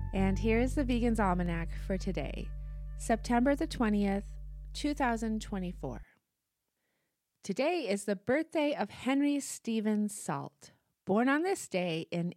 And here's the Vegan's Almanac for today, September the 20th, 2024. Today is the birthday of Henry Stephen Salt, born on this day in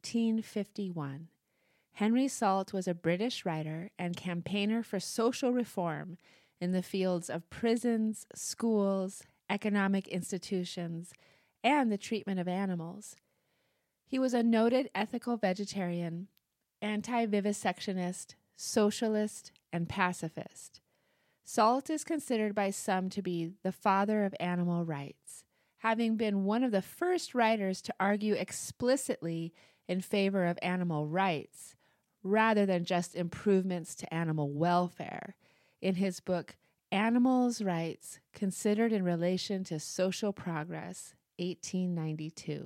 1851. Henry Salt was a British writer and campaigner for social reform in the fields of prisons, schools, economic institutions, and the treatment of animals. He was a noted ethical vegetarian, anti-vivisectionist, socialist, and pacifist. Salt is considered by some to be the father of animal rights, having been one of the first writers to argue explicitly in favor of animal rights, rather than just improvements to animal welfare, in his book Animals' Rights Considered in Relation to Social Progress, 1892.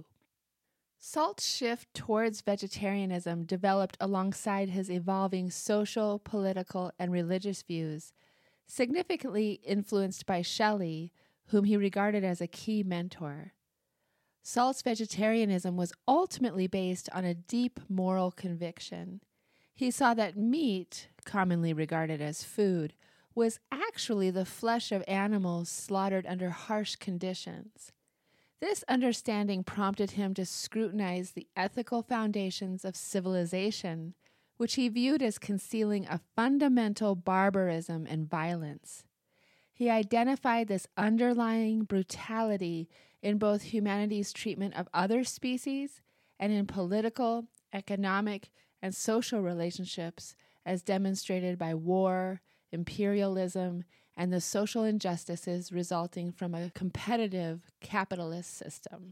Salt's shift towards vegetarianism developed alongside his evolving social, political, and religious views, significantly influenced by Shelley, whom he regarded as a key mentor. Salt's vegetarianism was ultimately based on a deep moral conviction. He saw that meat, commonly regarded as food, was actually the flesh of animals slaughtered under harsh conditions. This understanding prompted him to scrutinize the ethical foundations of civilization, which he viewed as concealing a fundamental barbarism and violence. He identified this underlying brutality in both humanity's treatment of other species and in political, economic, and social relationships as demonstrated by war, imperialism, and the social injustices resulting from a competitive capitalist system.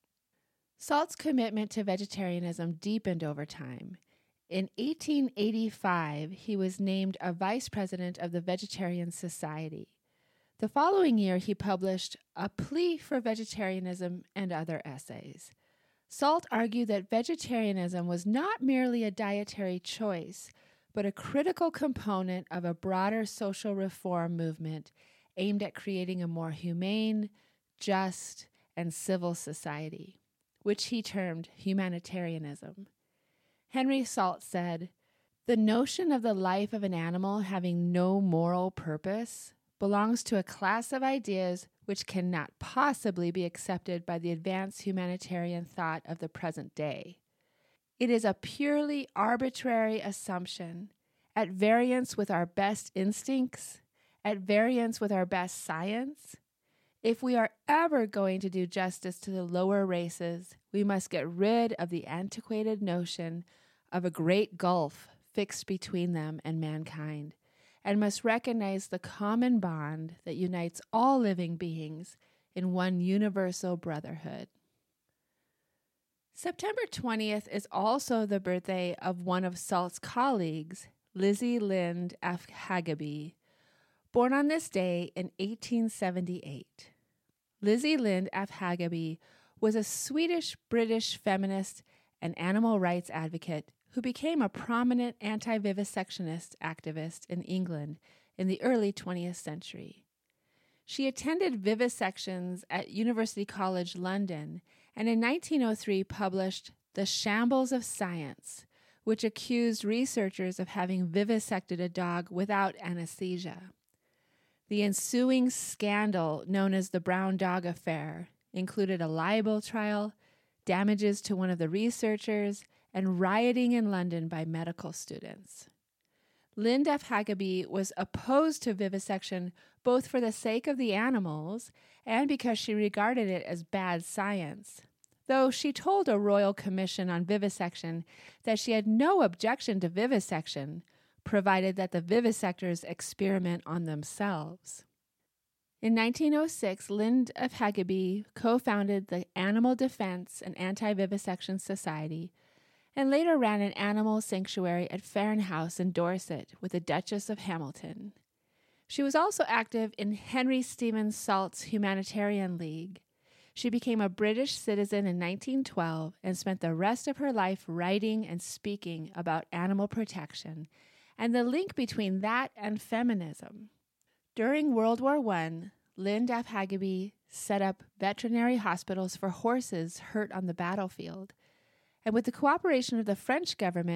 Salt's commitment to vegetarianism deepened over time. In 1885, he was named a vice president of the Vegetarian Society. The following year, he published A Plea for Vegetarianism and Other Essays. Salt argued that vegetarianism was not merely a dietary choice, but a critical component of a broader social reform movement aimed at creating a more humane, just, and civil society, which he termed humanitarianism. Henry Salt said, "The notion of the life of an animal having no moral purpose belongs to a class of ideas which cannot possibly be accepted by the advanced humanitarian thought of the present day. It is a purely arbitrary assumption, at variance with our best instincts, at variance with our best science. If we are ever going to do justice to the lower races, we must get rid of the antiquated notion of a great gulf fixed between them and mankind, and must recognize the common bond that unites all living beings in one universal brotherhood." September 20th is also the birthday of one of Salt's colleagues, Lizzie Lind F. Hageby, born on this day in 1878. Lizzie Lind F. Hageby was a Swedish-British feminist and animal rights advocate who became a prominent anti-vivisectionist activist in England in the early 20th century. She attended vivisections at University College London and in 1903 published The Shambles of Science, which accused researchers of having vivisected a dog without anesthesia. The ensuing scandal, known as the Brown Dog Affair, included a libel trial, damages to one of the researchers, and rioting in London by medical students. Lind F. Hageby was opposed to vivisection both for the sake of the animals and because she regarded it as bad science, though she told a royal commission on vivisection that she had no objection to vivisection, provided that the vivisectors experiment on themselves. In 1906, Lind F. Hageby co-founded the Animal Defense and Anti-Vivisection Society, and later ran an animal sanctuary at Farren House in Dorset with the Duchess of Hamilton. She was also active in Henry Stephen Salt's Humanitarian League. She became a British citizen in 1912 and spent the rest of her life writing and speaking about animal protection and the link between that and feminism. During World War I, Lind F. Hageby set up veterinary hospitals for horses hurt on the battlefield. And with the cooperation of the French government,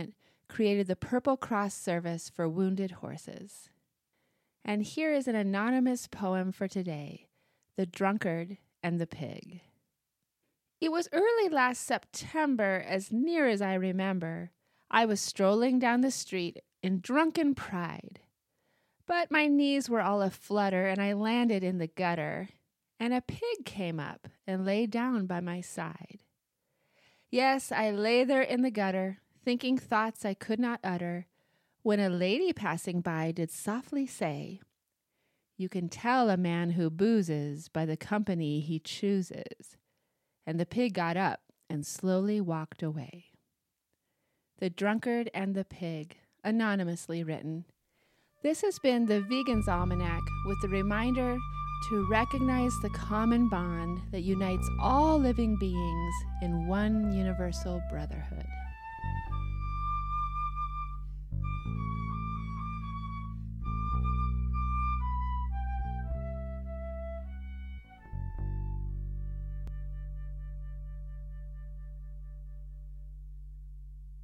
created the Purple Cross service for wounded horses. And here is an anonymous poem for today, The Drunkard and the Pig. It was early last September, as near as I remember. I was strolling down the street in drunken pride. But my knees were all aflutter, and I landed in the gutter, and a pig came up and lay down by my side. Yes, I lay there in the gutter, thinking thoughts I could not utter, when a lady passing by did softly say, "You can tell a man who boozes by the company he chooses." And the pig got up and slowly walked away. The Drunkard and the Pig, anonymously written. This has been the Vegan's Almanac, with the reminder to recognize the common bond that unites all living beings in one universal brotherhood.